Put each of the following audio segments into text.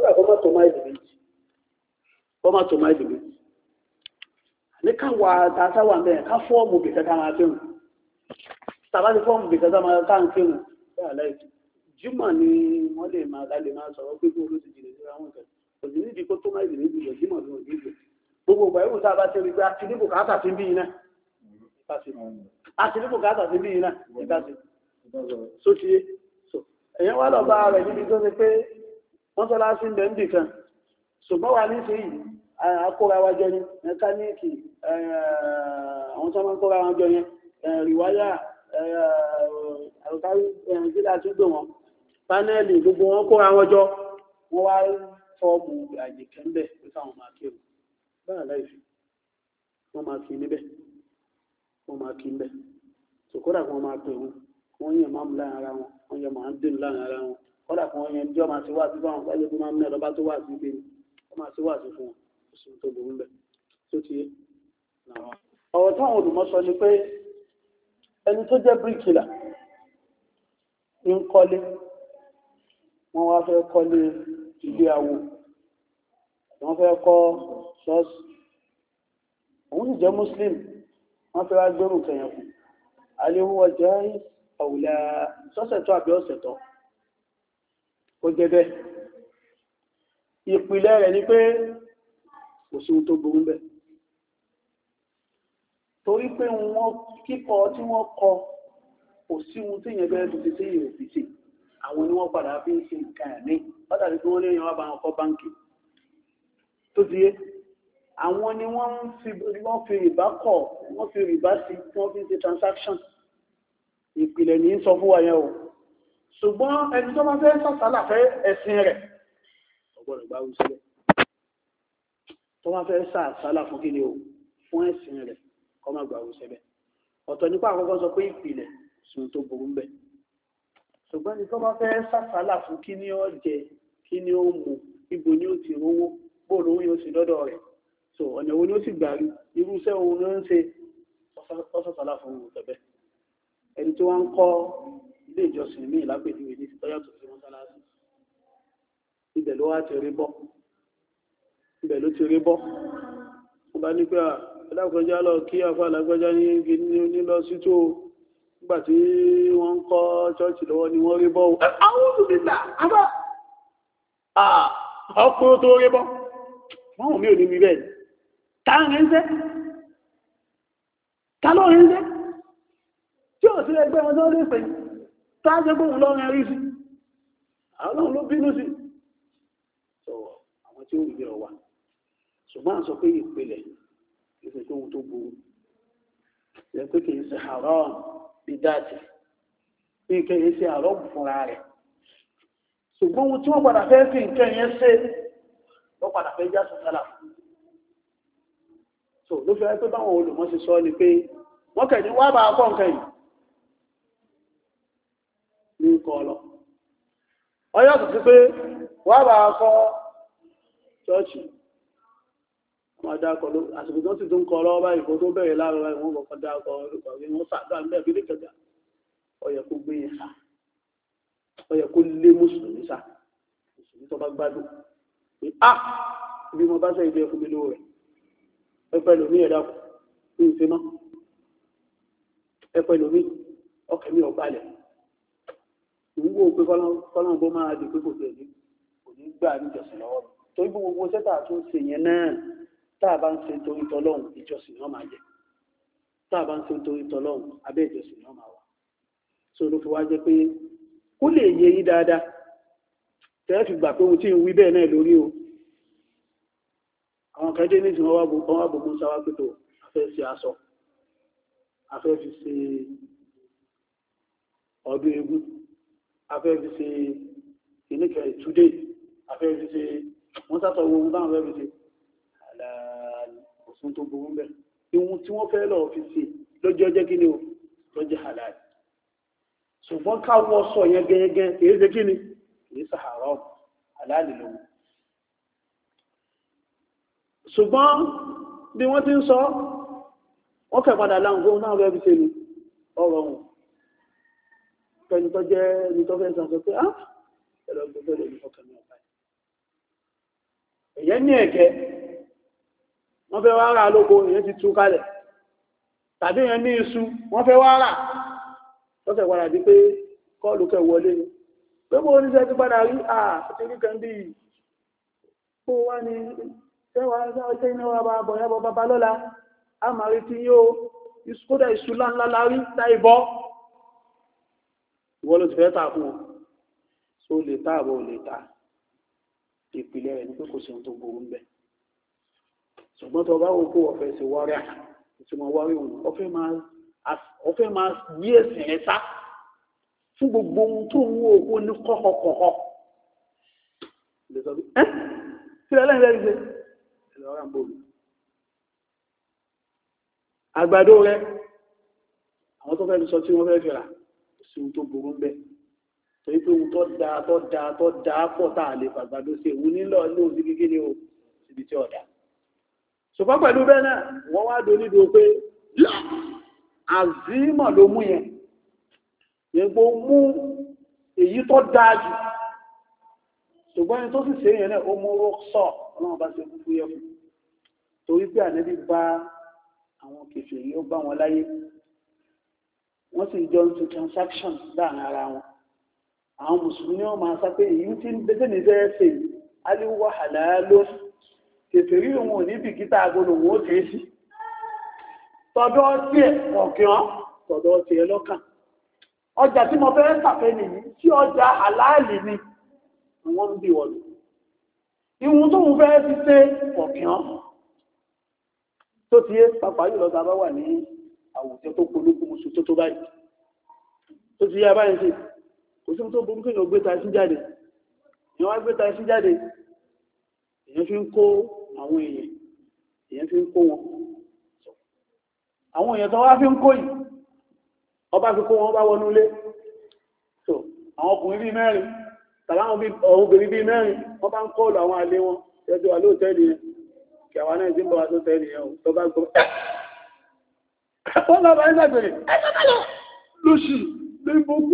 kódà kó má tó máìlì méjì ní káwa àtàsáwà mẹ́rin ká fọ́ọ̀mù bìkẹ́ ká máa fẹ́ràn tàbá ti fọ́ọ̀mù bìkẹ́ ká máa ká ń fẹ́ràn jímọ̀ ni wọ́n lè máa sọ̀rọ̀ pé kí olóòtú jìnnà sí àwọn ìkẹ́ òsì nídìí kó tó máìlì méjì lọ jímọ̀ ní òjì ìgbò gbogbo ìgbà yóò tá a bá ti rí pé a ti ní bùkátà sí bí iná ìkásí so ti èyàn wá lọ bá rẹ̀ níbi tó ṣe pé wọ́n sọ́lá sí ń bẹ̀ ń bì kan ṣùgbọ́n wà ní sí yìí akóra wájọ ní mẹkáníìkì àwọn tó máa ń kóra wájọ yẹn rìwáyà àrùkárí jílá tó gbé wọn pánẹ́ẹ̀lì gbogbo wọn kóra wọn jọ wọ́n wá fọ́ọ̀mù àyè kẹ́ńbẹ̀ pé káwọn máa kí wọn báyà láìsí wọ́n máa kí níbẹ̀ ṣòkódà kí wọ́n máa pè wọn wọ́n yẹn máa mú láàrin ara wọn wọ́n yẹn máa ń dín láàrin ara wọn kódà kí wọ́n yẹn jọ́ máa ti wá sí fáwọn pẹ́lú tó máa ń mẹ́rọ bá tó wà sí ibi wọ́n máa ti wá sí fún wọn oṣù tó burú bẹ̀ tó ti yé. ọ̀rọ̀ táwọn olùmọ̀ sọ ni pé ẹni tó jẹ́ bíríkìlà ń kọ́lé wọ́n wá fẹ́ kọ́lé ilé awo wọ́n fẹ́ kọ́ ṣọ́ọ̀ṣì òun sì jẹ́ muslim wọ́n fẹ́ wá gbẹ́rù kẹyàn kù aléwọ́ jẹ́ àwùlà sọ́sẹ̀tọ́ àbí ọ̀sẹ̀tọ́ ó jẹ́ bẹ́ẹ̀ ìpìlẹ̀ rẹ̀ ni pé kò sí ohun tó burú bẹ́ẹ̀ torí pé wọ́n kíkọ tí wọ́n kọ kò sí ohun tí ìyẹn bẹ́ẹ̀ tó ti sí ìròfìsì àwọn ni wọ́n padà fi ń ṣe nǹkan ẹ̀ ní pátàkì tí wọ́n lè yan wá bá wọn kọ́ báńkì tó ti yé àwọn ni wọ́n fi rìbá kọ̀ wọ́n fi rìbá sí tí wọ́n fi ń ṣe transaction ìpìlẹ̀ ní sọ fún wa yẹn o ṣùgbọ́n ẹni tó máa fẹ́ sàtàlà fẹ́ ẹ̀sìn rẹ̀ ọgbọ́dọ̀ gbá wù sílẹ̀ tó máa fẹ́ sàtàlà fún kí ni o fún ẹ̀sìn rẹ̀ kọ́ máa gbà wù sílẹ̀ ọ̀tọ̀ nípa àkọ́kọ́ sọ pé ìpìlẹ̀ sùn tó burú ń bẹ̀ ṣùgbọ́n ẹni tó máa fẹ́ sàtàlà fún kí ni ó jẹ kí ni ó mu ibo ni ó ti rówó bóòlù owó yóò sì lọ́dọ̀ rẹ̀ so ọ̀nà wo ni ó sì gbà rí irúṣẹ́ òun ló ń ṣe ọ́sọ̀sọ̀lá fún òun tẹ̀bẹ̀ ẹni tí wọ́n ń kọ́ ilé ìjọsìn ní ìlápẹ̀lúwẹ̀ ní tọ́yàtọ̀ sí mọ́sálásí ibẹ̀ ló wá ti rí bọ́ wọ́n bá ní pé alákọjá lọ kí àfà alágbájá ní lọ sí tó nígbà tí wọ́n ń kọ́ ṣọ́ọ̀ṣì lọ́wọ́ ni wọ́n rí bọ́ àwọn òṣìṣẹ́ àbá ọkùnrin tó rí bọ́ wọ́n mi ò ní rí bẹ́ẹ̀ ta ló rí ń jẹ́ tí ó sí ẹgbẹ́ wọn tó lè pè tájẹ́ gbóhùn lọ́rin rí sí àwọn ló bínú sí sọ̀rọ̀ àwọn tí ó rí ọwà ṣùgbọ́n à ń sọ pé ìpìlẹ̀ ìfẹ́ tó tó burú yẹ pé kìí ṣe haram bí dáàtì bí kìí ṣe haram fúnra rẹ̀ ṣùgbọ́n ohun tí wọ́n padà fẹ́ fi nǹkan yẹn ṣe wọ́n padà fẹ́ já sọ́sálà so ló fi pé báwọn olùmọ̀ ṣe sọ ni pé wọ́n kẹ̀ ní wá bá akọ́ nǹkan yìí ní nǹkan ọlọ ọyọ́ tó ti pé wá bá akọ́ ṣọ́ọ̀ṣì wọ́n dákọ̀ ló àsìkò tó ti tó ń kọ lọ́wọ́ báyìí kó tó bẹ̀rẹ̀ láàrọ̀ báyìí wọ́n kọ̀kọ́ dákọ̀ olùkọ́ rí wọ́n sàdá ń bẹ̀rẹ̀ bí kẹta ọyẹ kó gbé yẹn sá ọyẹ kó lé mùsùlùmí sá mùsùlùmí tó bá gbádùn pé bí mo bá sẹ́ ilé ẹkùn mi lówó rẹ̀ ẹpẹ lómi ẹ̀dá kù ní ìfẹ́ mọ́ ẹpẹ lómi ọkẹ̀ mi ọ̀balẹ̀ ìwúwo pé kọ́lọ́n bó máa di pé kò tẹ̀lé kò ní gbà níjọsìn lọ́wọ́ torí gbogbo sẹ́tà tó ń ṣe yẹn náà táà bá ń ṣe torí tọlọ́hun ìjọsìn náà máa jẹ táà bá ń ṣe torí tọlọ́hun abẹ́ ìjọsìn náà máa wà so ló fi wá jẹ́ pé kó lè yé yí dáadáa tẹ́ẹ̀ fi gbà pé ohun tí ń wí bẹ́ẹ̀ náà lórí o àwọn kan dé ní ìsìn wọ́n wá gbogbo sáwá pẹ̀tọ̀ afẹ́ sí aṣọ afẹ́ fi ṣe ọdún egún afẹ́ fi ṣe ìníkẹ̀ ìtúdé afẹ́ fi ṣe wọ́n sátọ̀ owó ohun táwọn fẹ́ fi ṣe òsùn tó burú bẹ́ẹ̀ ihun tí wọ́n fẹ́ lọ fi ṣe lójọ́ jẹ́ kí ni o lọ́jẹ́ halal ṣùgbọ́n káwọ́ sọ yẹn gẹ́gẹ́ kìí ṣe kí ni kìí ṣe haram halal lòun ṣùgbọ́n bí wọ́n ti ń sọ wọ́n kẹ̀ padà láhùn fún náà rẹ̀ fi ṣe ní ọ̀rọ̀ ohun pẹ̀lú tó jẹ́ ní tó fẹ́ sọ pé ẹ̀rọ gbogbo lè ní ọkàn ní ọ̀pá èyàn ní ẹ̀gẹ́ wọ́n fẹ́ wá rà lóko èyàn ti tú kalẹ̀ tàbí èyàn ní iṣu wọ́n fẹ́ wá rà lọ́sẹ̀ padà di pé kọ́ọ̀lù kẹ wọlé ni pé mo oníṣẹ́ ti padà rí àti rí kan bí kó wá ní tẹ́wàá iná wa bá bọ̀ yẹ́bọ̀ bàbá lọ́la a máa rí tí yóò kódà iṣu láńlá lárí táìbọ́ ìwọ́n ló ti fẹ́ tà fún wọn tó lè tà àbọ̀ lè tà ìpìlẹ̀ rẹ̀ ní pé kò sí ohun tó gbòrò ń bẹ̀ ṣùgbọ́n tó bá wò kó ọ̀fẹ́ sí wárí ìtumọ̀ wárí òun ọ̀fẹ́ máa yí ẹ̀sìn rẹ̀ sá fún gbogbo ohun tó ń wò ó ní kọ́kọ́kọ́kọ́ lè sọ bí ẹ́ sí ẹlẹ́yìn rẹ̀ ṣe ẹlọ́rà ń bòrò àgbàdo rẹ̀ àwọn tó fẹ́ sọ tí wọ́n fẹ́ fẹ́ra sí ohun tó gbòrò ń bẹ̀ torí pé ohun tó dáa pọ̀ tá a lè fàgbàdo sí òun nílò ní òsì kíkí ní o síbi tí ọ̀dà ṣùgbọ́n pẹ̀lú bẹ́ẹ̀ náà wọ́n wá do nídò pé àzímọ̀ ló mú yẹn yẹgbó mú èyí tó dáa jù ṣùgbọ́n ẹni tó sì ṣe yẹn náà ó mú rọ́ọ̀sọ̀ ọlọ́run bá ṣe fúfú yẹ fún torí pé ànẹ́bí bá àwọn kèfèrí ó bá wọn láyé wọ́n sì jọ ń ṣe transaction láàrin ara wọn àwọn mùsùlùmí ni wọ́n máa sá pé èyí tí ń bẹ́tẹ̀ ní fẹ́ ṣe aliwa halalo kèfèrí òun ò ní bìkítà agbolo òun ó tẹ́ sí tọ́dọ̀ tí ẹ̀ ọ̀kìán tọ́dọ̀ tí ẹ lọ́kàn ọjà tí mo fẹ́ tàfẹ́ nìyí tí ọjà àláàlì ni wọ́n ń bí wọ́n ìwọ̀n tó mú fẹ́ fi ṣe ọ̀kìán tó ti yé pàpà yìí lọ́ta bá wà ní àwùjọ tó polúkú musu tó báyìí tó ti yé abáyìí sí kò sí tó burúkú èèyàn gbé ta sí jáde èèyàn wá gbé ta sí jáde èèyàn fi ń kó àwọn èèyàn fi ń kó wọn àwọn èèyàn tó wá fi ń kó yìí ọba fi kó wọn bá wọnú ilé so àwọn ọkùnrin bíi mẹ́rin tàbí àwọn obìnrin bíi mẹ́rin wọ́n bá ń kọ́ọ̀lù àwọn àlè wọn tẹ́jú wa lóòtẹ́ẹ̀lì yẹn kí àwọn náà ti ń bọ̀ wá tó tẹ́ẹ̀lì yẹn tó bá gbọ́ wọ́n lọ bá ń sàgbèrè lóṣì ní gbogbo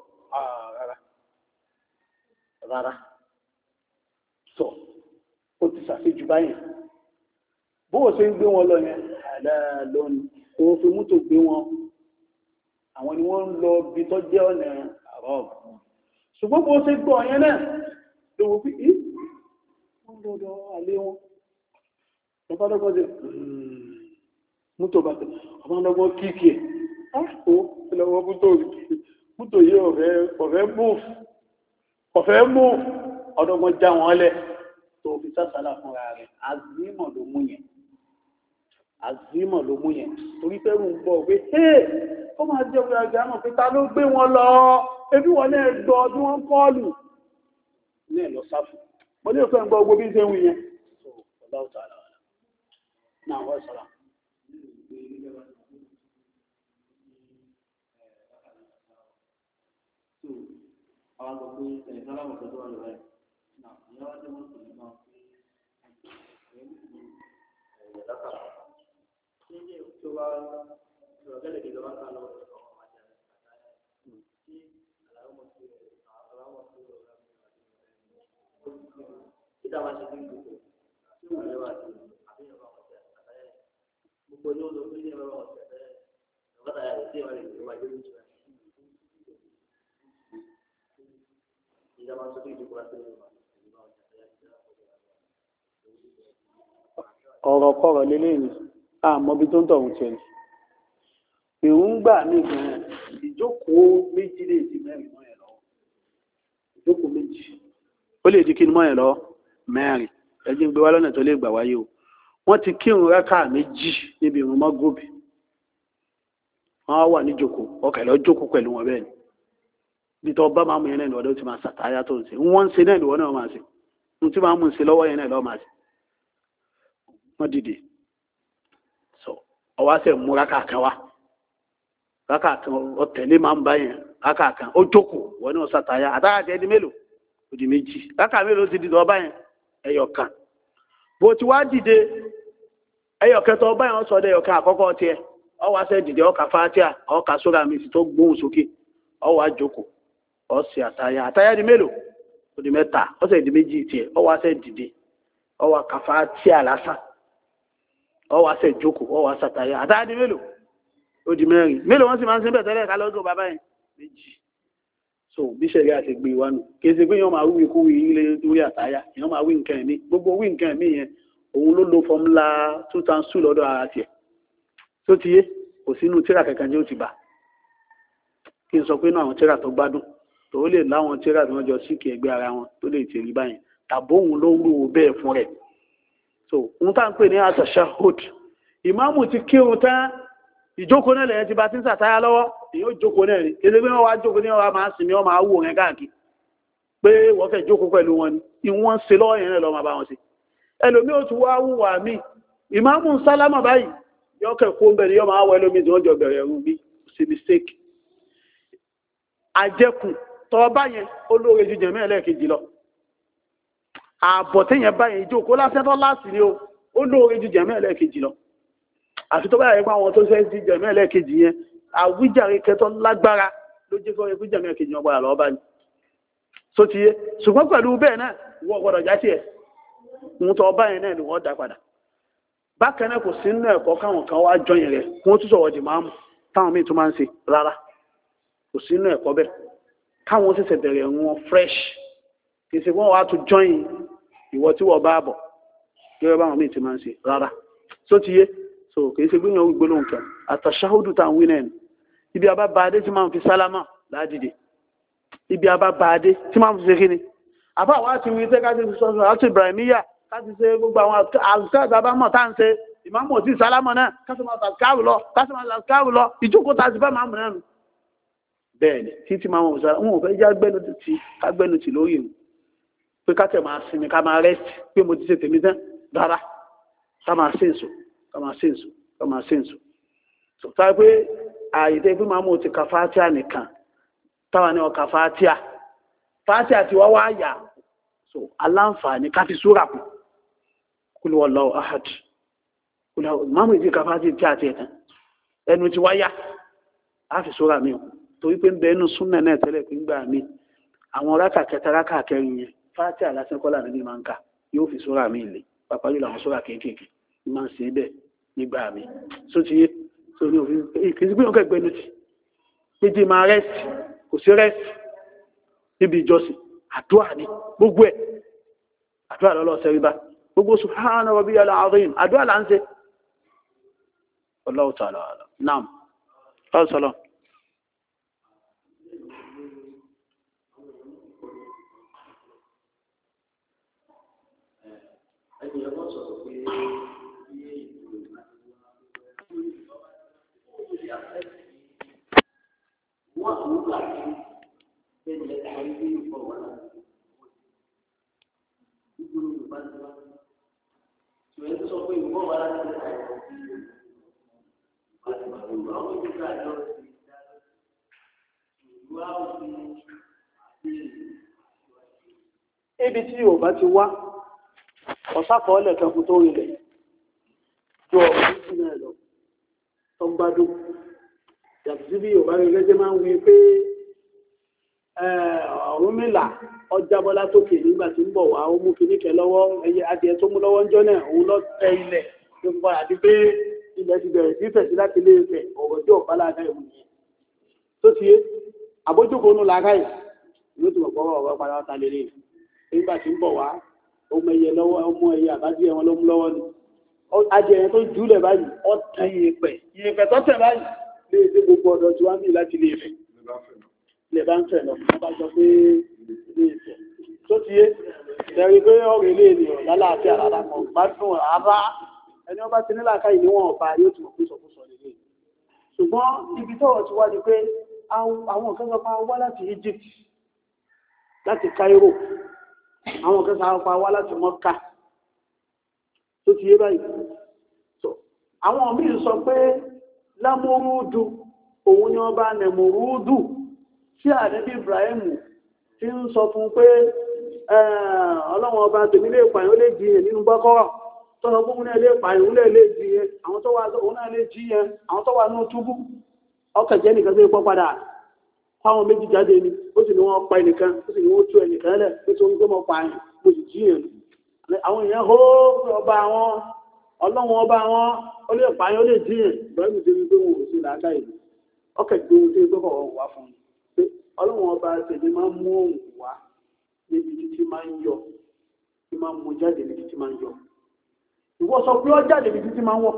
rárá sọ ó ti ṣàṣejù báyìí bóò ṣe ń gbé wọn lọ yẹn àdáàlọ́ni kò fi mútò gbé wọn àwọn ni wọ́n ń lọ bí tó jẹ́ ọ̀nà àrọ́ọ̀bù ṣùgbọ́n bó ṣe gbọ́ yẹn náà lówó pí wọ́n lọ́dọ̀ alé wọn lọ́pàdọ́gbọ́n ṣe mútò bá tẹ̀ ọmọdọ́gbọ́n kíkì ẹ̀ ó lọ́wọ́ mútò yìí ọ̀fẹ́ mú ọdọ́gbọ́n já wọn lẹ̀ tó fi sásàlá fúnra rẹ̀ azímọ̀ ló mú yẹn torí fẹ́rù ń bọ̀ pé ó máa jẹ́ òun àjá náà pé ta ló gbé wọn lọ ebí wọn náà gbọ́ bí wọ́n kọ́ọ̀lù ní ẹ̀lọ sáfù mo ní òfẹ́ ń gbọ́ gbogbo bí ń ṣe ń wù yẹn ọ̀dá ọ̀tà àlàwà náà wọ́n sọ́ra àwọn àgbàgbé ẹ̀sálámọ̀ tó wà lọ́wọ́ ẹ̀ náà ìyá wá jẹ́ wọ́n tó ní máa tó bá ìrọ̀lẹ́lẹ̀ ìjọba ká lọ ọ̀rọ̀ àjà àtàyà tí aláwọ̀ sí aláwọ̀ sí ọ̀rọ̀ títà wá sí ní gbogbo tí ó wọlé wà sí àbíyàn bá wọn sí àtàyà gbogbo ní ọdún tó ní ẹ̀rọ wọn sí àtàyà ìjọba àyà rẹ̀ sí ìwà rẹ̀ ìwà ìjọba ìjọba ìjọba tó ní ìdíkùn láti ìwà ọ̀rọ̀ kọ̀rọ̀ lélẹ́yìn àmọ́bí tó ń tọ̀hún tẹ̀lé èròǹgbà ní gan ìjókòó méjì lè di mẹ́rin mọ́ ẹ̀ lọ́wọ́ ìjókòó méjì ó lè di kí ni mọ́ ẹ̀ lọ́wọ́ mẹ́rin ẹjí ń gbé wá lọ́nà tó lè gbà wáyé o wọ́n ti kírun rákà méjì níbi ìrun mọ́gòbì wọ́n wà ní jókòó ọkà lọ jókòó pẹ̀lú wọn bẹ́ẹ̀ ni bí tọ́ bá máa mú yẹn náà lọ́dọ̀ tí máa sàtáyà tó ń ṣe wọ́n ń ṣe náà ìwọ náà máa ṣe ohun tí máa mú un ṣe lọ́wọ́ yẹn náà lọ́ọ́ máa ṣe wọ́n dìde ọwá sẹ mú rákàkan wá rákàkan ọtẹlẹ máa ń bá yẹn rákàkan ó jókòó wọn ní ọsàn táyà àtàkàtì ẹni mélòó ó di méjì rákà mélòó ti dìde ọba yẹn ẹyọkan bó ti wá dìde ẹyọkẹtọ ọba yẹn sọdọ ẹyọkan àkọ́kọ́ tiẹ̀ ọwá sẹ dìde ọkà fàtíà ọkà sóra mi sì tó gbóhùn sókè ọwá jókòó ọsẹ àtàyà ni mélòó ó di mẹ́ta ọsẹ di méjì tiẹ̀ ọwá sẹ dìde ọwà kàfà tí àlásán ọwà sẹ jókòó ọwà sàtàyà àtàdé mélòó ó di mẹ́rin mélòó wọ́n sì máa ń ṣe bẹ̀ tẹ́lẹ̀ ká lọ́dún bàbá yẹn méjì so bí ṣẹ̀rí àti gbé wa nù kì í ṣe pé yọ́n máa wí ikú wí ilé lórí àtàyà yọ́n máa wí nǹkan ẹ̀mí gbogbo wí nǹkan ẹ̀mí yẹn òun ló lo fọmúlà 2002 lọ́dọ̀ ara tiẹ̀ tó ti yé kò sínú tíra kankan jẹ́ ó ti bà kí n sọ pé náà àwọn tíra tó gbádùn tó lè láwọn tíra tí wọ́n jọ síkì ẹgbẹ́ ara wọn tó lè tèrí báyìí tàbí òun ló rú bẹ́ẹ̀ fún rẹ̀ so òun tá ń pè ní àtàṣàhód ìmáàmù ti kírun tán ìjókòó náà lẹ́yìn tí bá ti ń sàtáyà lọ́wọ́ èyí ó jókòó náà rí kéde pé wọ́n wá jókòó ní ọwọ́ máa sinmi wọ́n máa wò rẹ̀ káàkiri pé wọ́n fẹ́ jókòó pẹ̀lú wọn ni ìwọ́n ń ṣe lọ́wọ́ yẹn lọ́ máa bá wọn ṣe ẹlòmí ó tún wá wùwà mí ìmáàmù sálámà báyìí yọ kẹ́kọ̀ọ́ bẹ̀rẹ̀ yọ máa wọ ẹlòmí tí wọ́n jọ bẹ̀rẹ̀ ẹ̀rù bí ṣe mistake àjẹkù tọ́ báyẹn olóore ju jẹ̀mí ẹlẹ́ẹ̀kejì lọ ààbọ̀ téèyàn báyẹn ìjókòó lásán tó láti ní olóore ju jẹ̀mí ẹlẹ́ẹ̀kejì lọ àfi tó bá yẹ pé àwọn tó fẹ́ di jẹ̀mí ẹlẹ́ẹ̀kejì yẹn àwíjàre kẹtọ́ lágbára ló jẹ́ kọ́ ẹkú jẹ̀mí ẹlẹ́ẹ̀kejì wọn padà lọ́ọ́ bá ní tó ti yé ṣùgbọ́n pẹ̀lú bẹ́ẹ̀ náà wọ́n gbọ́dọ̀ já tiẹ̀ ń tọ́ báyẹn náà ni wọ́n dá padà bákan náà kò sí nínú ẹ̀kọ́ káwọn kan wá jọyìn rẹ̀ kí wọ́n tún sọ̀rọ̀ dì máa mú táwọn míì tún máa ń ṣe rárá kò sí nínú ẹ̀kọ́ bẹ́ẹ̀ káwọn ṣẹ̀ṣẹ̀ bẹ̀rẹ̀ wọn fresh kì í ṣe wọ́n wá tún jọyìn ìwọ tí wọ́n bá bọ̀ gẹ́gẹ́ báwọn míì ti máa ń ṣe rárá tó ti yé so kì í ṣe gbìyànjú gbólóhùn kan àtàṣáhùdù táwọn wí náà ni ibi abábáadé tí máa ń fi sálámà ládìde ibi abábáadé tí máa ń fi ṣe kíni àbá wa ti wí pé ká ti sọ àti Ibrahimiyya ká ti ṣe gbogbo àwọn àlùkáàdà bá mọ̀ tá à ń ṣe ìmáàmù òtí sálámà náà kásìmọ̀ àtàkárù lọ ìjókòó tá a ti bá máa mú náà nù bẹ́ẹ̀ ni títí máa mọ̀ sára wọn ò fẹ́ já gbẹ́nu tì lórí ìrù pé ká tẹ̀ máa sinmi ká máa rẹ́sì pé mo ti ṣe tèmi tán rárá ká máa ṣèǹsù ká máa ṣèǹsù ká máa ṣèǹsù tó táyé pé ààyè tẹ́ pé máa mú ti ka fátíà nìkan táwa ní ọkà fátíà tí wọ́n wá yà so aláǹfààní ká fi súrà kù kul huwallahu ahad máàmù ìdí ka fátíà tí a ti ẹ̀tàn ẹnu ti wáyà á fi súrà mi torí pé ń bẹ inú súnnà náà tẹ́lẹ̀ pé ń gbà mí àwọn rákà kẹta rákà kẹrin yẹn fátíà lásán kọ́lá níbi máa ń kà yóò fi súrà mi lè pàpà yóò làwọn súrà kéékèèké ní máa ń ṣe bẹ́ẹ̀ nígbà mi so ti yé so ní òfin kìí sí pé òun kẹgbẹ́nu ti méjì máa rẹ́sì kò sí rẹ́sì níbi ìjọsìn àdúrà ní gbogbo ẹ̀ àdúrà lọ́lọ́ sẹ́ríbá gbogbo subhana rabbiyal azim àdúrà là ń ṣe Allahu ta'ala naam ọ̀sọ̀lọ́ ibi tí yóò bá ti wá ọ̀sákọ̀ọ́lẹ̀ kẹfù tó rí rẹ̀ jọ ọ̀pọ̀ náà lọ tó gbádùn yàtọ̀ sí bí yóò bá rí gẹ́gẹ́ máa ń wí pé Ọ̀rúnmìlà ọjàbọ́lá tókè nígbà tí ń bọ̀ wá ó mú kìníkẹ lọ́wọ́ ẹyẹ adìẹ tó mú lọ́wọ́ ń jọ náà òun lọ tẹ ilẹ̀ tó fi padà di pé ilẹ̀ ti bẹ̀rẹ̀ sí fẹ̀sí láti lé ẹ̀fẹ̀ ọ̀rọ̀ tí ọ̀pá láàká ìwò yẹn tó ti yé àbójókòó nù láàká ì ló ti mọ̀pọ̀ ọ̀rọ̀ padà ta lè rí nígbà tí ń bọ̀ wá ó mọ ẹyẹ lọ́wọ́ ó mú ẹyẹ àbájú ẹwọn ló mú lọ́wọ́ ni adìẹ yẹn tó jùlẹ̀ báyìí ó tẹ ìyẹ̀pẹ̀ tó tẹ̀ báyìí lè dé gbogbo ọ̀dọ̀ tí wọ́n bí láti lè fẹ̀ lè bá ń tẹ̀ lọ wọ́n bá jọ pé ilé ìfẹ́ tó ti yé tẹ̀rí pé ọ̀rọ̀ ilé ènìyàn lálàáfíà rárá kan gbádùn rárá ẹni ọba ti nílàáká ìníwọ̀n ọba yóò ti mọ̀ pé sọkúsọ nílé ṣùgbọ́n ibi tọ́rọ̀ ti wá di pé àwọn kan sọ pé wá láti Egypt láti Cairo àwọn kan sọ pé wá láti Mọ́kà tó ti yé báyìí àwọn míì sọ pé lámúrúdù òun ni wọ́n bá nẹ̀múrúdù tí ànábì Ibrahim ti ń sọ fún pé ọlọ́wọ́n ọba tèmi lè pààyàn ó lè jiyàn nínú Bákọ́rà tọ́lọ fún náà lè pààyàn ó lè jiyàn àwọn tó wà òun náà lè jiyàn àwọn tó wà ní túbú ọkẹ̀jẹ́ nìkan tó pọ́ padà fáwọn méjì jáde ni ó sì ní wọ́n pa ẹnìkan ó sì ní wọ́n tú ẹnìkan lẹ̀ pé tó ń gbé mọ́ pààyàn mo sì jiyàn àwọn èèyàn hó ọba àwọn ọlọ́wọ́n ọba àwọn ó lè pààyàn ó lè díyàn ìbáraẹni tó ní pé wọn ò sí làákà ìlú ọkẹ̀ tó ń tó bọ̀ wá fún un pé ọlọ́wọ́n ọba tèmi máa ń mú òun wá níbi títí máa ń yọ tí máa ń mú jáde níbi títí máa ń yọ ìwọ sọ pé ó jáde níbi títí máa ń wọ̀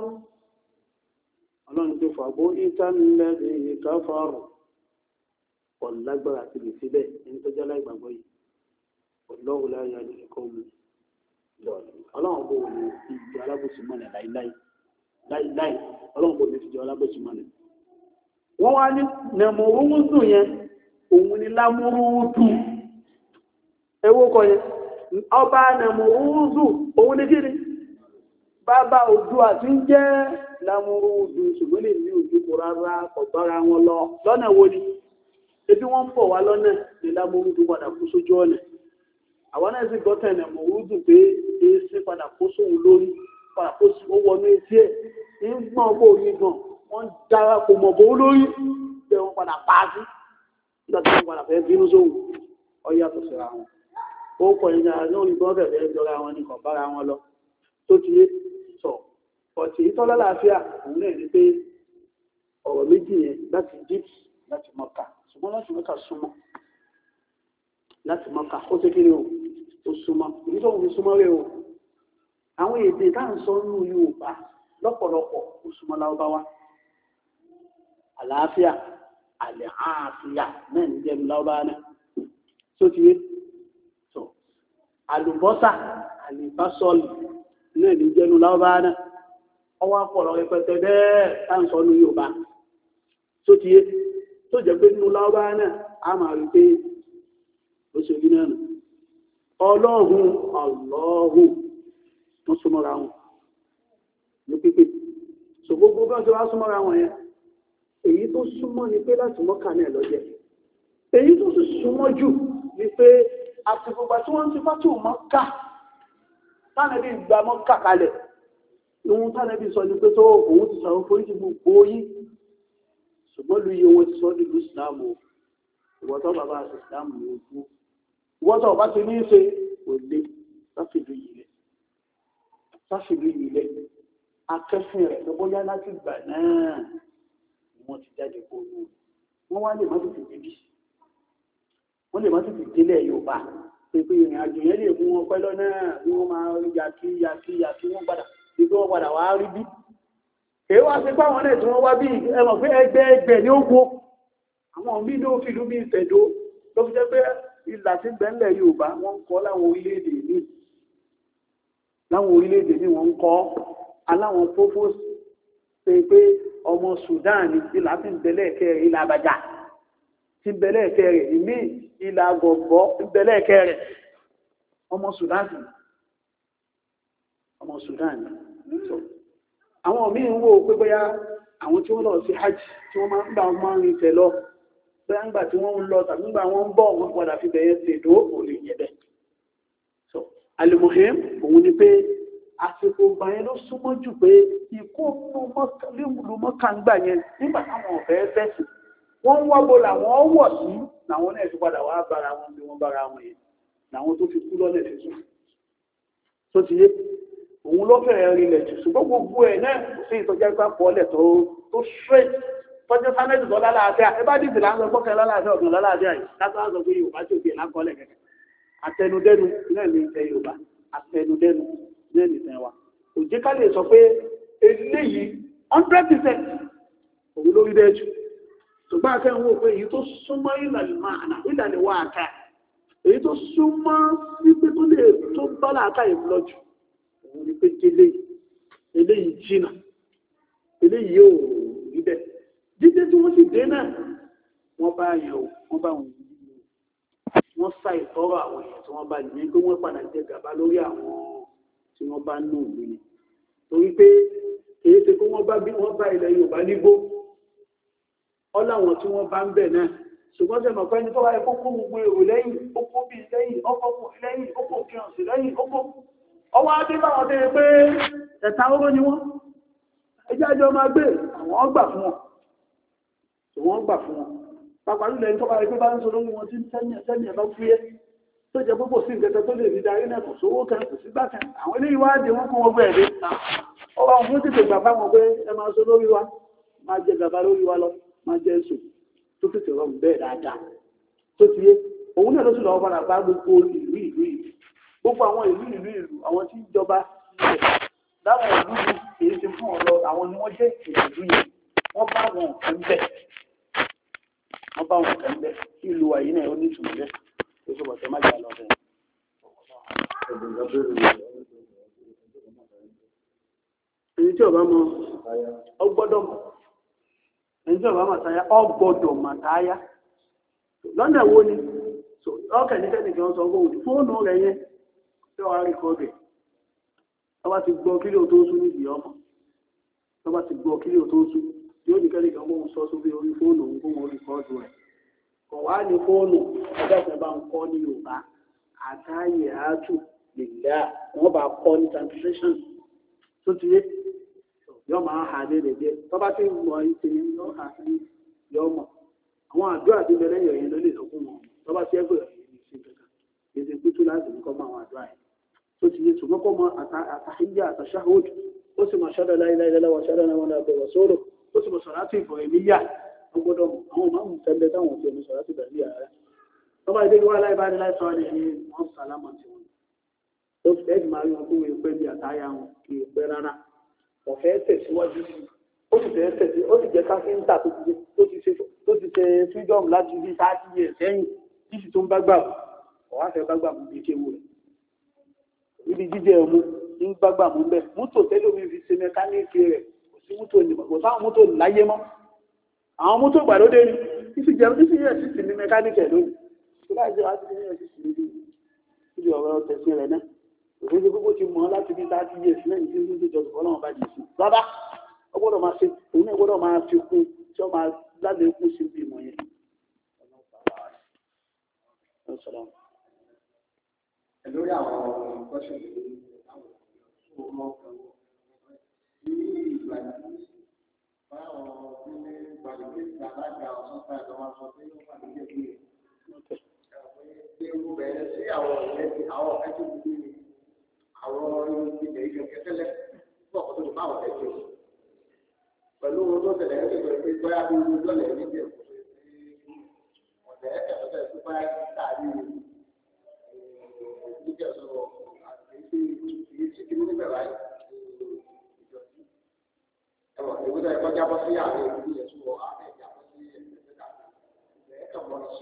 ọlọ́run tó fàgbó ìtànlẹ́dẹ̀ ìkáfàrọ̀ ọ̀lágbára ti lè síbẹ̀ ẹni tó jálá ìgbàgbọ́ yìí ọlọ́run láyé àdìsíkọ́ mi lọ́ọ̀lù ọlọ́run bò ní ìjọ alábòsí mọ́lẹ̀ láíláí ọlọ́run bò ní ìjọ alábòsí mọ́lẹ̀ wọ́n wá ní nẹ̀mọ̀rúnmùsù yẹn òun ni lámúrúdù ewó kọ yẹn ọba nẹ̀mọ̀rúnmùsù òun ni kíni bàbá òdu àti ń jẹ́ lámúrúdù ṣùgbọ́n lè ní ojú kò rárá ọ̀bára wọn lọ lọ́nà wo ni ebi wọ́n ń bọ̀ wá lọ́nà ní lámúrúdù padà kú sójú ọ̀nà àwọn náà sì gbọ́ tẹ̀lé nẹ̀mọ̀rúdù pé èsì padà kó sóhun lórí padà kó sí ó wọnú etí ẹ̀ ń gbọ́n bó yí gbọ́n wọ́n dára kò mọ̀ bó lórí pé wọ́n padà pa á sí nígbà tí wọ́n padà fẹ́ bínú sóhun ọyá tó síra wọn ó kọ̀ ìjà lórí gbọ́dọ̀ fẹ́ jọra wọn ní kàn bára wọn lọ tó ti yé sọ ọ̀tí ìtọ́lá láàfíà òun náà ní pé ọ̀rọ̀ méjì yẹn láti Egypt láti Mọ́kà ṣùgbọ́n láti Mọ́kà súnmọ́ láti Mọ́kà ó ṣe kí ni ó súnmọ́ ìdí tó ń fi súnmọ́ rẹ̀ o àwọn èdè tá à ń sọ nínú Yorùbá lọ́pọ̀lọpọ̀ ó súnmọ́ Lárúbáwá àlàáfíà àlẹ́ àáfíà náà ní jẹ́ Lárúbáwá náà tó ti yé sọ àlùbọ́sà àlùbásọ́ọ̀lù náà ní jẹ́nu Lárúbáwá náà ọwọ́ àpọ̀lọ̀ rẹpẹtẹ bẹ́ẹ̀ tá à ń sọ nínú Yorùbá tó ti yé tó jẹ́ pé nínú Lárúbáwá náà a máa rí pé ó ṣe rí náà nù ọlọ́hun ọlọ́hun tó súnmọ́ra wọn ní pípé so gbogbo bí wọ́n ti wá súnmọ́ra wọn yẹn èyí tó súnmọ́ ni pé láti Mọ́kà náà lọ́jẹ́ èyí tó sì súnmọ́ jù ni pé àti gbogbo tí wọ́n ti fátò Mọ́kà tánàbí gba Mọ́kà kalẹ̀ ohun tánàbí sọ ni pé tó òun ti sọ̀rọ̀ foríjì gbogbo yín ṣùgbọ́n lu iye wọn ti sọ nílùú ìsìlámù ìwọ́tọ̀ bàbá àti ìsìlámù ní ojú ìwọ́tọ̀ bá ti ní í ṣe kò lé sáfìlú yìí lẹ̀ akẹ́fìn rẹ̀ tó bóyá láti gbà náà wọ́n ti jáde kó lù wọ́n wá lè má tètè débi wọ́n lè má tètè délẹ̀ Yorùbá pé ìrìn àjò yẹn lè mú wọn pẹ́ lọ́nà bí wọ́n máa yàkí wọ́n padà bí wọ́n padà wá rí bí èyí wá sí fáwọn náà tí wọ́n wá bí ẹmọ̀ pé ẹgbẹ́ ní ogun àwọn míì ló fi ìlú bí ìtẹ̀dó tó fi jẹ́ pé ìlà tí gbẹ̀ńlẹ̀ Yorùbá wọ́n ń kọ́ láwọn orílẹ̀-èdè ní wọ́n ń kọ́ aláwọn fófós pé ọmọ Sudan ní ìlà tí ń bẹ̀lẹ̀ kẹrẹ̀ ìlà àbàjá tí ń bẹ̀lẹ̀ kẹrẹ̀ ìmí ìlà àgọ̀gbọ́ ń bẹ̀lẹ̀ kẹrẹ̀ ọmọ Sudan àwọn míì ń wò pé bóyá àwọn tí wọ́n lọ sí hajj tí wọ́n máa ń gbà máa ń rìn tẹ̀ lọ bóyá ńgbà tí wọ́n ń lọ tàbí ńgbà wọ́n ń bọ̀ wọ́n padà fi bẹ̀yẹ tèdó ò lè yẹ bẹ́ẹ̀. so alimohim òun ni pé àsìkò ìgbà yẹn ló súnmọ́ jù pé ikú lu mọ́kàngbà yẹn nígbà táwọn ọ̀fẹ́ fẹ́sì wọ́n ń wábo làwọn wọ̀ sí làwọn náà ti padà wá bára wọn bí wọ́n bára wọn yẹn làwọn tó fi kú lọ́nà tuntun tó ti yé òun ló fẹ́rẹ̀ rinlẹ̀ jù ṣùgbọ́n gbogbo ẹ̀ náà kò sí ìtọ́jà ìgbà pọ̀ọ́lẹ̀ tó straight tọ́jú sánẹ́tì tó lálàáfíà ẹ bá dìbò láńsọ gbọ́kẹ́ lálàáfíà ọ̀gbìn lálàáfíà yìí látọ́ àzọ pé Yorùbá tí òbí ẹ̀ lákọọ́lẹ̀ kẹ̀kẹ́ àtẹnudẹ́nu náà ní ìtẹ́ Yorùbá àtẹnudẹ́nu náà ní ìtẹ́ wa òjé ká lè sọ pé eléyìí 100% òun lórí bẹ́ẹ̀ jù ṣùgbọ́n akẹ́wọ̀n wò pé èyí tó súnmọ́ ìlànà wà áká èyí tó súnmọ́ wípé tó lè tó bá làákà ìfúlọ́jù òun ni pé eléyìí jìnà eléyìí yóò rí bẹ́ẹ̀ jíjẹ́ tí wọ́n sì dé náà wọ́n bá yàn ó wọ́n bá wọn yìí wọ́n sá ìtọ́rọ̀ àwọn èèyàn tí wọ́n bá lè ní pé wọ́n padà jẹ gàba lórí àwọn tí wọ́n bá nù ìlú ni torí pé kìí ṣe pé wọ́n bá ilẹ̀ Yorùbá nígbó ọ́ láwọn tí wọ́n bá ń bẹ̀ náà ṣùgbọ́n ṣe mọ̀ pé ní tó wáyé kókó gbogbo èrò lẹ́yìn ókó bí lẹ́yìn ọkọ̀ lẹ́yìn ókó kíhàn sí lẹ́yìn ókó ọwọ́ adé báwọn tẹ́ pé ẹ̀ta oró ni wọ́n ẹjẹ́ àjọ máa gbé àwọn gbà fún wọn tí wọ́n gbà fún wọn pàpàá nílẹ̀ tó wáyé pé bá ń sọ lórí wọn tí sẹ́ni ẹ̀bá fúyẹ́ tó jẹ púpọ̀ sí ìgbẹ́ta tó lè fi darí náà kò sówó kan kò sí bákan àwọn ilé ìwádìí wọn kún ọgbẹ́ ẹ̀dẹ́ ọwọ́ àwọn fún tètè gbà fáwọn pé ẹ máa so lórí wa máa jẹ gàba lórí wa lọ máa jẹ èso tó tètè rọrùn bẹ́ẹ̀ dáadáa tó ti yé òun náà ló sì lọ́wọ́ padà bá gbogbo ìlú gbogbo àwọn ìlú àwọn tí ìjọba láwọn ìlú yìí kìí ṣe fún ọ̀rọ̀ àwọn ni wọ́n jẹ́ ìlú yìí wọ́n bá wọn kàn bẹ̀ kí ìlú wa yìí náà ó ní ìtumọ̀ bẹ́ẹ̀ tó ṣe bọ̀tẹ́ má jà lọ bẹ́ẹ̀. ẹni tí ọba mọ ọgbọ́dọ̀ mọ ẹni tí ọba mọ táyà ọgbọ́dọ̀ mọ táyà lọ́nà wo ni ọkẹ́ ní tẹ́nìkan sọ fóònù rẹ̀ yẹn tí wọ́n á rí kọ́ bẹ̀ tọ́ba ti gbọ́ kílò tó sún níbi ọmọ tọ́ba ti gbọ́ kílò tó sún yóò ní kẹ́nìkan mọ́ sọ sórí orí fóònù òun fún orí kọ́ọ̀dù rẹ̀ kọ̀ wá ní fóònù ẹgbẹ́ bá ń kọ́ ní Yorùbá àtàyè àátù lèlá wọ́n bá kọ́ ní translation tó ti yé yọ́ máa hà lé lè dé tọ́ba ti mọ ìṣẹ̀lẹ̀ yọ́ hà sí yọ́ mọ̀ àwọn àdúrà ti bẹ̀rẹ̀ yọ̀ yẹn ló lè sọ fún wọn tọ́ba ti ẹgbẹ́ yọ̀ yẹn ní ṣe kankan èdè pítú láti ní kọ́ mọ àwọn àdúrà yẹn tó ti yé ṣùgbọ́n kọ́ mọ àtàhíyà àtàṣáhùd ó sì mọ̀ ṣọ́dọ̀ láìláìlẹ́wọ̀ ṣọ́dọ̀ náà wọn àbẹ̀wọ̀ sóró ó sì mọ̀ sọ̀rọ̀ láti ìfọ̀ ẹ̀míyà ọgbọ́dọ̀ àwọn máa ń tẹ́lẹ̀ táwọn ti ẹni sọ̀rọ̀ láti bẹ̀rẹ̀ ààrẹ tọ́ba ìdí wá láìbáni láìsọ́ ni ní wọ́n sàlámà tí wọ́n ó fi ẹ́ẹ̀dì máa rí wọn fún ìpẹ́ bí àtàyà wọn kì í pẹ́ rárá ọ̀fẹ́ tẹ̀síwájú sí ó sì fẹ́ tẹ̀sí ó sì jẹ́ káfíńtà tó ti ṣe freedom láti bí 30 years sẹ́yìn tí sì tó ń bá gbà ọ̀wá fẹ́ bá gbà mú bí kéwù rẹ̀ níbi jíjẹ ẹ̀mú ń bá gbà mú bẹ́ẹ̀ mútò tẹ́lẹ̀ omi fi ṣe mẹkáníìkì rẹ̀ kò sí mútò kò sáwọn mútò láyé mọ́ àwọn mútò ìgbàlódé ni ìsì yẹ̀ sí sí ní mẹkáníìkì ẹ̀ lónìí tó láì jẹ́ láti ní ẹ̀sì sí níbi ọ̀rọ̀ tẹ̀sí rẹ̀ náà òṣèlú gbogbo ti mọ̀ láti bí 30 years lẹ́yìn tí ó ń jọ ọlọ́run bá jì sí rárá ó gbọ́dọ̀ máa ṣe òun náà gbọ́dọ̀ máa fi kún tí ó máa lálẹ́ kún sí bí ìmọ̀ yẹn. lórí àwọn kọ́ṣẹ́ ìlú àwọn ọmọ ọkọ̀ ní ìgbà tí báwọn ní gbàgbé alága ọ̀sánfà ìjọba sọ pé ó wà nílé ìwé ewu bẹ̀rẹ̀ sí àwọn ọ̀rẹ́ àwọn ọ̀rẹ́ tó gbé ní àwọn ilẹ̀ ìjọkẹ́ tẹ́lẹ̀ fún ọ̀pọ̀ tó lè máa ọ̀rẹ́ tó pẹ̀lú owó tó tẹ̀lé ẹgbẹ́ pẹ̀lú pé bóyá bí owó lọ́lẹ̀ níbi ẹ̀kọ́ ọ̀rẹ́ ẹ̀kọ́ tó bá tàbí níbi ọ̀sọ̀rọ̀ àti èyí tí kí ní bẹ̀rẹ̀ láì ìjọsí ẹ̀wọ̀n ìwé tó ẹ̀kọ́ jábọ́ sí àwọn ìlú yẹn tó wọ àmì ìjábọ́ sí ẹ̀kọ́ mọ́ sí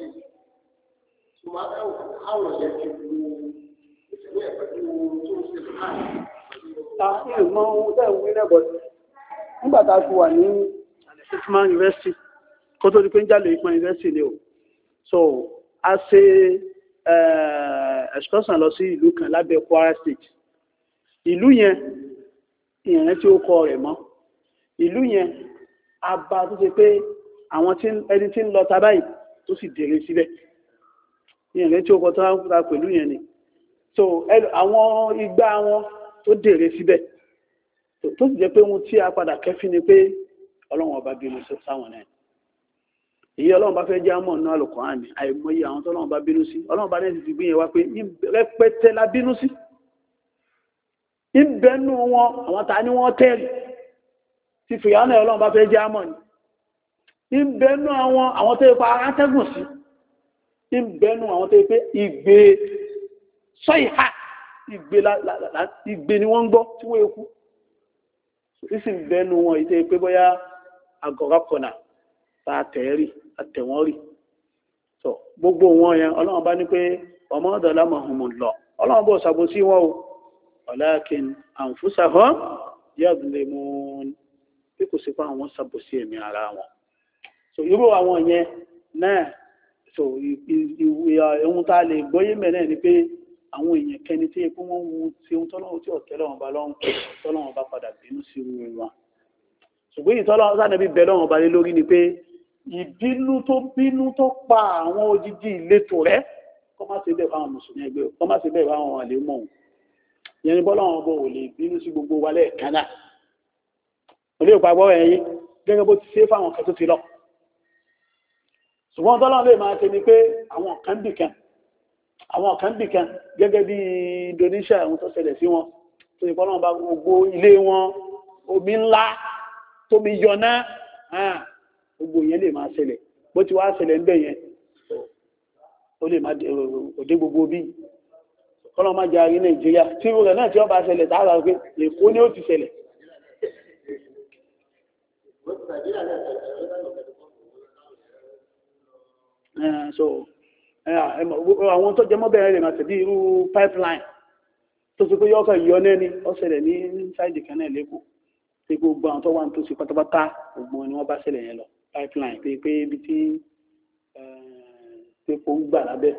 àwọn yẹn ti lu ìṣẹ̀lẹ̀ pẹ̀lú tó ń ṣe láàyè. àwọn ìmọ̀ ohun tẹ́ ń wí lẹ́bọ̀ nígbà tá a fi wà ní Alẹ́sìtìmá University kó tó di pé ń jálè ìpín University ni o so a ṣe excursion lọ sí ìlú kan lábẹ́ Kwara State ìlú yẹn ìyẹn tí ó kọ rẹ̀ mọ́ ìlú yẹn a bá tó ṣe pé àwọn ẹni tí ń lọ ta báyìí tó sì dèrè síbẹ̀ ìyẹn tí ó kọ tó rá pẹ̀lú yẹn ni so àwọn igbá wọn tó dèrè síbẹ̀ tó sì jẹ́ pé ohun tí a padà kẹ́fí ni pé ọlọ́run ọba bínú sáwọn náà èyí ọlọ́run bá fẹ́ jẹ́ àmọ́ náà Al-Qur'an ní àìmọye àwọn tó ọlọ́run bá bínú sí ọlọ́run bá nẹ́ẹ̀sì ti gbé yẹn wá pé rẹpẹtẹ la bínú sí ìbẹ́nu wọn àwọn ta ni wọ́n tẹ́rì ti fìyà náà ọlọ́run bá fẹ́ jẹ́ àmọ́ ni ìbẹ́nu àwọn tó yẹ pa atẹ́gùn sí ìbẹ́nu àwọn tó yẹ pé ìgbé sọ́ìhà ìgbé ni wọ́n ń gbọ́ tí wọ́n ekú sísì ìbẹ́nu wọn ìtẹ́ pé bóyá agọ̀rákọ̀nà ta tẹ̀ẹ́rì àtẹ̀wọ́n rì so gbogbo wọn yẹn ọlọ́run bá ní pé ọmọ ọ̀dọ̀ lámọ̀hùnmọ̀ lọ ọlọ́run bó ṣàbòsí wọn o ọ̀lákin àǹfúsàhọ́ yadlimun bí kò sí pé àwọn ṣàbòsí ẹ̀mí ara wọn so irú àwọn yẹn náà so ohun tá a lè gbọ́yé mẹ́rẹ̀ ni pé àwọn èèyàn kẹni tí epo wọn wu tí ohun tọ́lọ́run tí ọ̀tẹ́ lọ́wọ́n bá lọ́run tọ́lọ́run bá padà bínú sí irú wọn ṣùgbọ́n èyí tọ́lọ́run sánẹ́bí bẹ lọ́wọ́n bá lé lórí ni pé ìbínú tó pa àwọn odidi ìletò rẹ̀ kọ́ má ṣe bẹ́ẹ̀ fáwọn mùsùlùmí ẹgbẹ́ kọ́ má ṣe bẹ́ẹ̀ fáwọn àlè mọ̀ yẹn ni bọ́lọ́run bọ̀ ò lè bínú sí gbogbo wa lẹ́ẹ̀kan náà olè ìpàgbọ́ ẹ̀yìn gẹ́gẹ́ bó ti ṣe fáwọn kan tó ti lọ ṣùgbọ́n tọ́lọ́run lè máa ṣe ni pé àwọn kan bì kan àwọn kan bì kan gẹ́gẹ́ bí Indonesia àwọn tó ṣẹlẹ̀ sí wọn tó ṣe pọ́nlọ́wọ́n bá gbogbo ilé wọn omi ńlá tómi yọná gbogbo yẹn lè máa ṣẹlẹ̀ bó ti wá ṣẹlẹ̀ ń bẹ̀ yẹn ó lè má òde gbogbo bí kọ́lọ́ má jẹ́ àrí Nàìjíríà tí ìrò rẹ̀ náà tí ó bá ṣẹlẹ̀ tààrà pé Èkó ni ó ti ṣẹlẹ̀. Àwọn tó jẹ mọ́ bẹ̀rẹ̀ rẹ̀ máa tẹ̀bí irú pipeline tó sì pé yọ́kọ̀ yọ nẹ́ni ó ṣẹlẹ̀ ní sáìdì kan náà lẹ́kọ̀ọ́ tí gbogbo àwọn tó wà tó sì pátápátá gbogbo ni wọ́n bá ṣẹlẹ̀ yẹn lọ pipeline pé ibi tí tepo ń gbà lábẹ́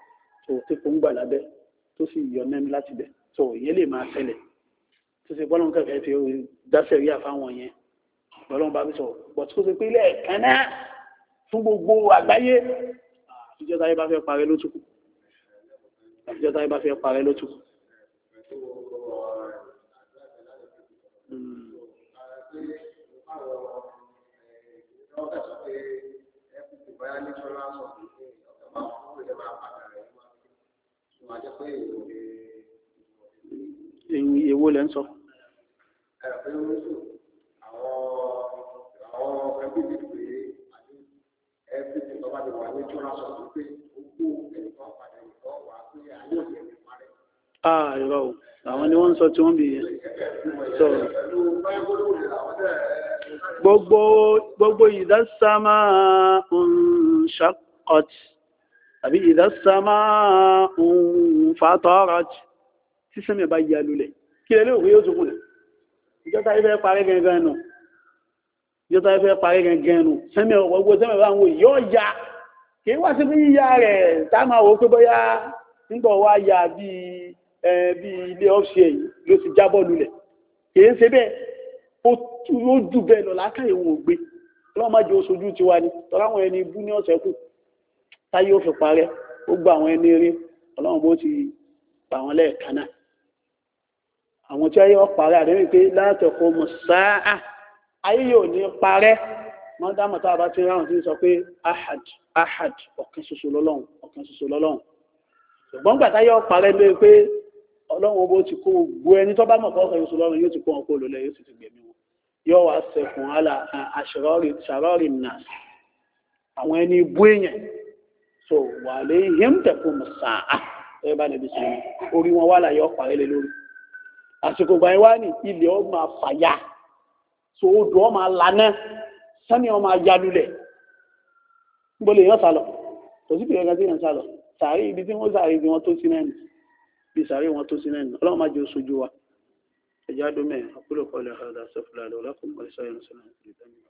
tó sì yọ nẹ́ni láti bẹ̀ tó ìyẹn lè máa ṣẹlẹ̀ tó sì bọ́lọ́n kẹfẹ́ fi dáṣẹ̀ rí àfáwọn yẹn bọ́lọ́n bá fi sọ bọ̀ tó sì pé ilẹ̀ kan náà fún gbogbo àgbáyé àtijọ́ táyé bá fẹ́ parẹ́ lótùkù Èwo lẹ́ ń sọ? Ìrọ̀ o, àwọn ni wọ́n ń sọ tí wọ́n bì yẹn. Gbogbo ìdásánmà ṣàkọt àbí ìdásánmà fàtọ́rọt tí sẹ́mẹ̀ bá yà lulẹ̀ kí lẹ́lẹ́ òwe yóò túnkùn lẹ̀ ìjọta ifẹ́ parí gangan nù sẹ́mẹ̀ ọgbogbo sẹ́mẹ̀ bá ń wò yóò ya kìí wá sí fún yíya rẹ̀ táàmà wò pé bóyá nígbà wá ya bí ilé ọ́fṣẹ́ yìí ló ti jábọ́ lulẹ̀ kìí ṣe bẹ́ẹ̀ ó jù bẹ́ẹ̀ lọ lákàyè wọn ò gbé ọlọ́run má jẹ́ oṣojú ti wá ní tọ́lá àwọn ẹni ibú ní ọ̀sẹ̀ kù táyé ó fi parẹ́ ó gba àwọn ẹni rí ọlọ́run bó ti pa àwọn lẹ́ẹ̀kan náà àwọn tí ayé ọparẹ́ àdéhùn pé látẹ̀kọ́ mọ̀ sáà ayé yóò ní parẹ́ wọ́n dámọ̀ tá a bá ti ráhùn tí ń sọ pé ahad ọ̀kan ṣoṣo lọ́lọ́run ṣùgbọ́n gbà táyé ọparẹ́ lé pé ọlọ́run bó ti kó gbó ẹni tó bá mọ̀ kọ́ ọ̀kan ṣoṣo lọ́run yóò ti kó wọn kó lólẹ̀ yóò sì ti gbẹ̀mí wọn yóò wá sẹ̀kùn àlà àṣàrọ́rì náà àwọn ẹni ibú èèyàn so wà lè yẹn tẹ̀kọ́ mọ̀ sáà ẹ bá lè bí sí orí wọn wà láyé ọparẹ́ lé lórí àsìkò gbà wá ní ilẹ̀ ọ máa fàyà so odò ọ máa lanà sẹ́mi ọ máa yalulẹ̀ níbo lè yàn sálọ kò sí pìlẹ̀ gàdí yàn sálọ sàárè ibi tí wọ́n sàárè ibi wọn tó sí náà nì bí sàárè wọn tó sí náà nì ọlọ́run má jẹ́ oṣojú wa ẹ̀já dómẹ̀ àkúlò kọlẹ̀ ọ̀dà sọ́fúnlá lọ́lọ́kùnrin ọ̀lẹ́sọ̀ yẹn sọ́nà